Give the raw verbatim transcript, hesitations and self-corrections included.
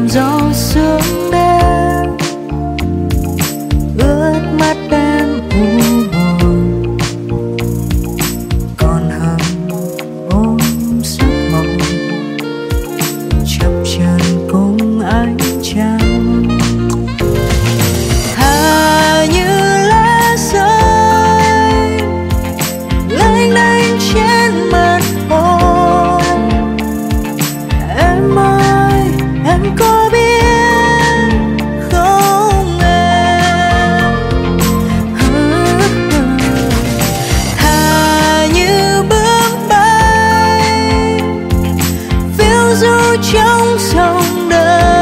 gió sương đêm ướt mắt em u buồn, còn hằng ôm giấc mộng chập chờn cùng ánh trăng. Thà như lá rơi lênh đênh trên mặt hồ, em ơi em có biết không em? Thà như bướm bay phiêu du trong dòng đời,